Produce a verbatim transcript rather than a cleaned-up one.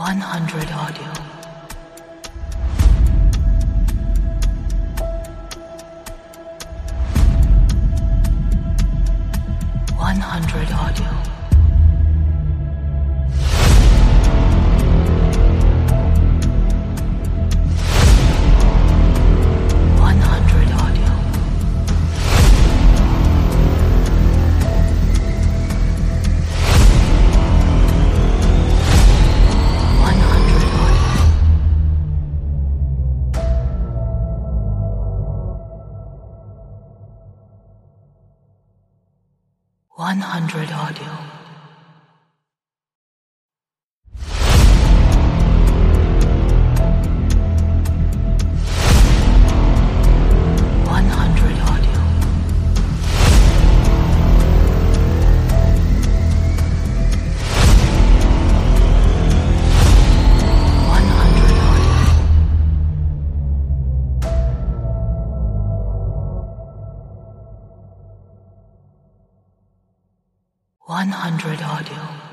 one hundred audio. one hundred audio. one hundred audio. one hundred audio. one hundred audio. one hundred audio. one hundred audio. one hundred audio.